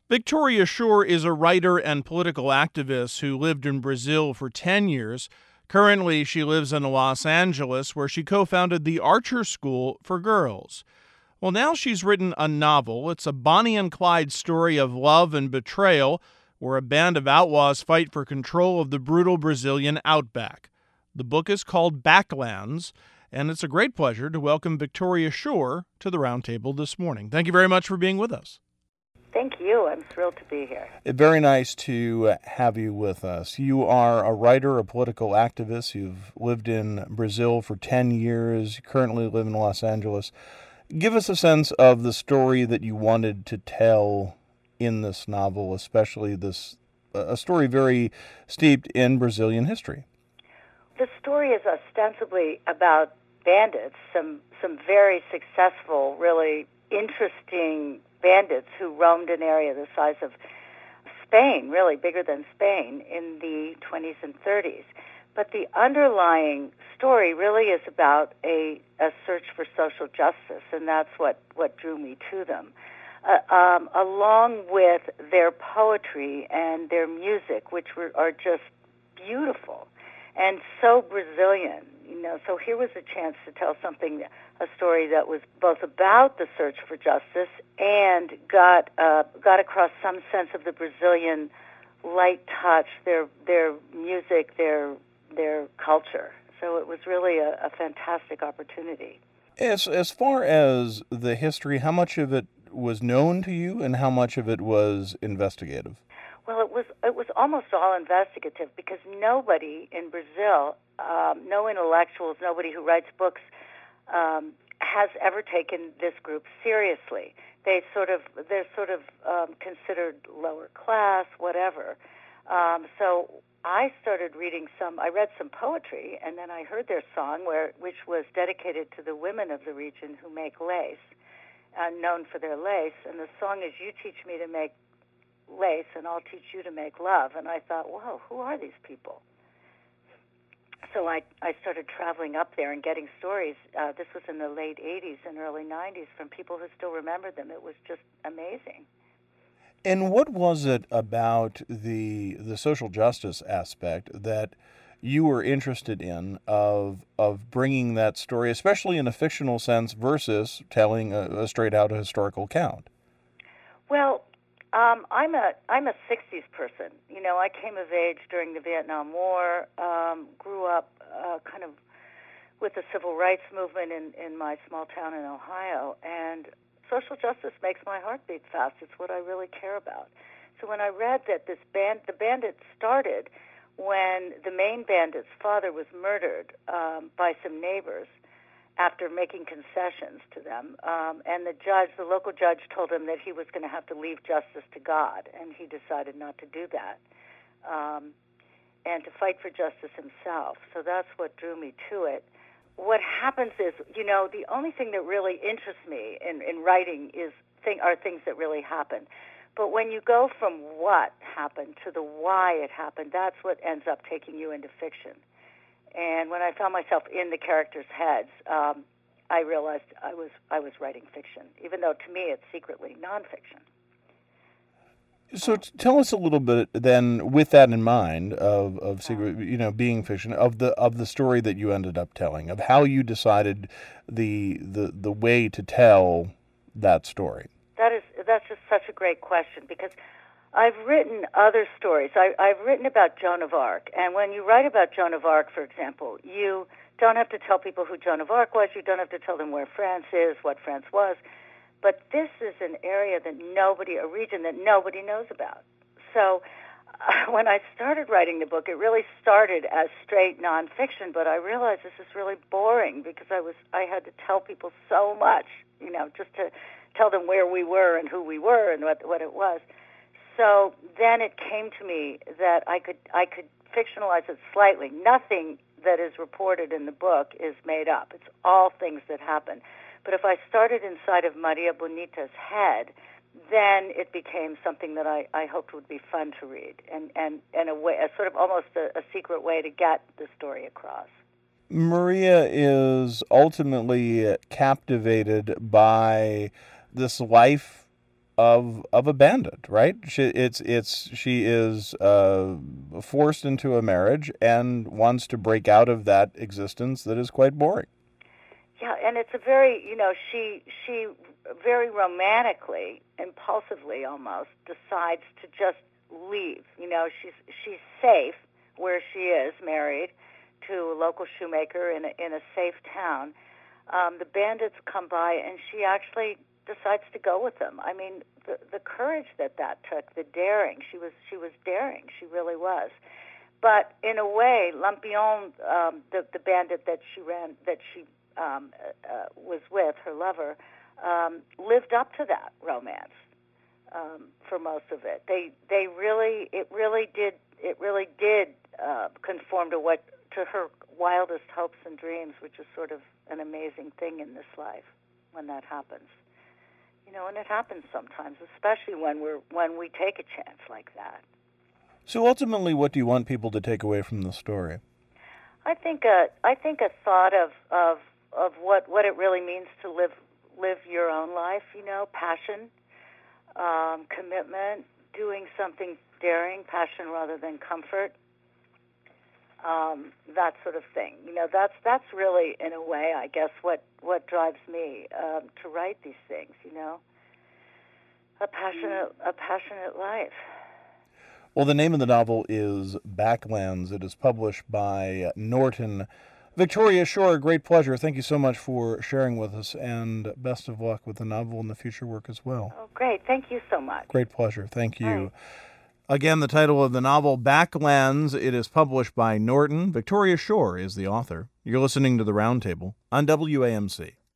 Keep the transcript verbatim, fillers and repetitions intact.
Victoria Shore is a writer and political activist who lived in Brazil for ten years. Currently, she lives in Los Angeles, where she co-founded the Archer School for Girls. Well, now she's written a novel. It's a Bonnie and Clyde story of love and betrayal, where a band of outlaws fight for control of the brutal Brazilian outback. The book is called Backlands, and it's a great pleasure to welcome Victoria Shore to the Roundtable this morning. Thank you very much for being with us. Thank you. I'm thrilled to be here. Very nice to have you with us. You are a writer, a political activist. You've lived in Brazil for ten years. You currently live in Los Angeles. Give us a sense of the story that you wanted to tell in this novel, especially this a story very steeped in Brazilian history. The story is ostensibly about bandits, some some very successful, really interesting bandits who roamed an area the size of Spain, really bigger than Spain, in the twenties and thirties. But the underlying story really is about a, a search for social justice, and that's what, what drew me to them. Uh, um, along with their poetry and their music, which were, are just beautiful and so Brazilian, you know. So here was a chance to tell something, a story that was both about the search for justice and got uh, got across some sense of the Brazilian light touch, their their music, their their culture. So it was really a, a fantastic opportunity. As as far as the history, how much of it was known to you, and how much of it was investigative? Well, it was it was almost all investigative, because nobody in Brazil, um, no intellectuals, nobody who writes books, um, has ever taken this group seriously. They sort of they're sort of um, considered lower class, whatever. Um, so I started reading some. I read some poetry, and then I heard their song, where which was dedicated to the women of the region who make lace, uh, known for their lace. And the song is "You teach me to make lace, and I'll teach you to make love." And I thought, whoa, who are these people? So I, I started traveling up there and getting stories. Uh, this was in the late eighties and early nineties from people who still remember them. It was just amazing. And what was it about the the social justice aspect that you were interested in, of of bringing that story, especially in a fictional sense, versus telling a, a straight-out historical account? Well, Um, I'm a I'm a sixties person. You know, I came of age during the Vietnam War, um, grew up uh, kind of with the civil rights movement in, in my small town in Ohio, and social justice makes my heart beat fast. It's what I really care about. So when I read that this band, the bandit started when the main bandit's father was murdered um, by some neighbors after making concessions to them. Um, and the judge, the local judge, told him that he was going to have to leave justice to God, and he decided not to do that, um, and to fight for justice himself. So that's what drew me to it. What happens is, you know, the only thing that really interests me in, in writing is thing, are things that really happen. But when you go from what happened to the why it happened, that's what ends up taking you into fiction. And when I found myself in the characters' heads, um, I realized I was I was writing fiction, even though to me it's secretly nonfiction. So t- tell us a little bit then, with that in mind, of of secret, you know, being fiction, of the of the story that you ended up telling, of how you decided the the the way to tell that story. That is that's just such a great question, because I've written other stories. I, I've written about Joan of Arc, and when you write about Joan of Arc, for example, you don't have to tell people who Joan of Arc was. You don't have to tell them where France is, what France was. But this is an area that nobody, a region that nobody knows about. So uh, when I started writing the book, it really started as straight nonfiction, but I realized this is really boring, because I was I had to tell people so much, you know, just to tell them where we were and who we were and what what it was. So then it came to me that I could I could fictionalize it slightly. Nothing that is reported in the book is made up. It's all things that happen. But if I started inside of Maria Bonita's head, then it became something that I, I hoped would be fun to read, and, and, and a way, a sort of almost a, a secret way to get the story across. Maria is ultimately captivated by this life of of a bandit, right? She, it's it's she is uh, forced into a marriage and wants to break out of that existence that is quite boring. Yeah, and it's a very, you know, she she very romantically, impulsively almost, decides to just leave. You know, she's she's safe where she is, married to a local shoemaker in a, in a safe town. Um, the bandits come by, and she actually decides to go with them. I mean, the the courage that that took, the daring. She was she was daring. She really was. But in a way, Lampion, um, the the bandit that she ran, that she um, uh, was with, her lover, um, lived up to that romance um, for most of it. They they really it really did it really did uh, conform to what to her wildest hopes and dreams, which is sort of an amazing thing in this life when that happens. You know, and it happens sometimes, especially when we're when we take a chance like that. So ultimately, what do you want people to take away from the story? I think a I think a thought of of of what, what it really means to live live your own life. You know, passion, um, commitment, doing something daring, passion rather than comfort. Um, that sort of thing. You know, that's that's really, in a way, I guess, what, what drives me um, to write these things. You know, a passionate a passionate life. Well, the name of the novel is Backlands. It is published by Norton. Victoria Shore, a great pleasure. Thank you so much for sharing with us, and best of luck with the novel and the future work as well. Oh, great. Thank you so much. Great pleasure. Thank you. Right. Again, the title of the novel, Backlands. It is published by Norton. Victoria Shore is the author. You're listening to The Roundtable on W A M C.